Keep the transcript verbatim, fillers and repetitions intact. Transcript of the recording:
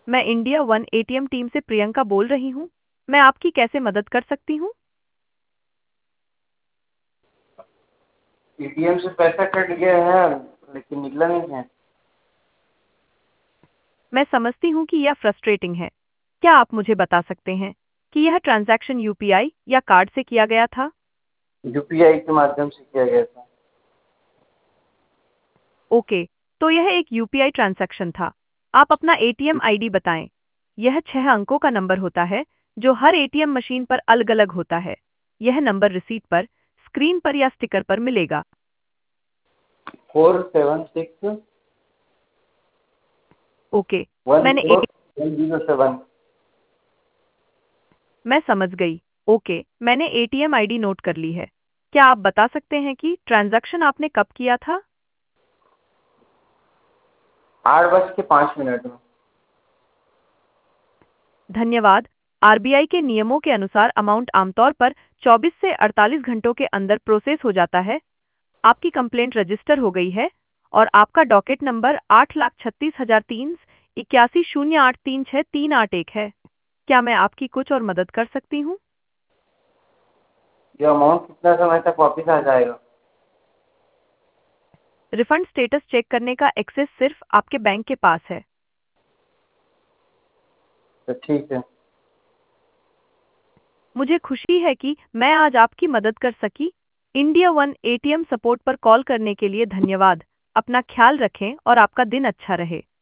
मैं India one ATM team से प्रियंका बोल रही हूँ। मैं आपकी कैसे मदद कर सकती हूँ? एटीएम से पैसा कट गया है लेकिन निकला नहीं है। मैं समझती हूँ कि यह फ्रस्ट्रेटिंग है। क्या आप मुझे बता सकते हैं कि यह ट्रांजैक्शन यूपीआई या कार्ड से किया गया था? यूपीआई के माध्यम से किया गया था। ओके, तो यह एक यूपीआई ट्रांजैक्शन था। आप अपना एटीएम आईडी बताएं। यह छह अंकों का नंबर होता है जो हर एटीएम मशीन पर अलग-अलग होता है। यह नंबर रिसीट पर, स्क्रीन पर या स्टिकर पर मिलेगा। Four seven six okay, one मैंने zero A one zero seven. मैं समझ गई। ओके, मैंने एटीएम आईडी नोट कर ली है। क्या आप बता सकते हैं कि ट्रांजैक्शन आपने कब किया था? आठ बज के पाँच मिनट में। धन्यवाद। आरबीआई के नियमों के अनुसार अमाउंट आमतौर पर चौबीस से अड़तालीस घंटों के अंदर प्रोसेस हो जाता है। आपकी कंप्लेंट रजिस्टर हो गई है और आपका डॉकेट नंबर आठ लाख छत्तीस हजार तीन इक्यासी शून्य आठ तीन छः तीन आठ एक है। क्या मैं आपकी कुछ और मदद कर सकती हूँ? ये अमाउंट कितना समय तक वापस आ जाएगा? रिफंड स्टेटस चेक करने का एक्सेस सिर्फ आपके बैंक के पास है। तो ठीक है। मुझे खुशी है कि मैं आज आपकी मदद कर सकी। इंडिया वन एटीएम सपोर्ट पर कॉल करने के लिए धन्यवाद। अपना ख्याल रखें और आपका दिन अच्छा रहे।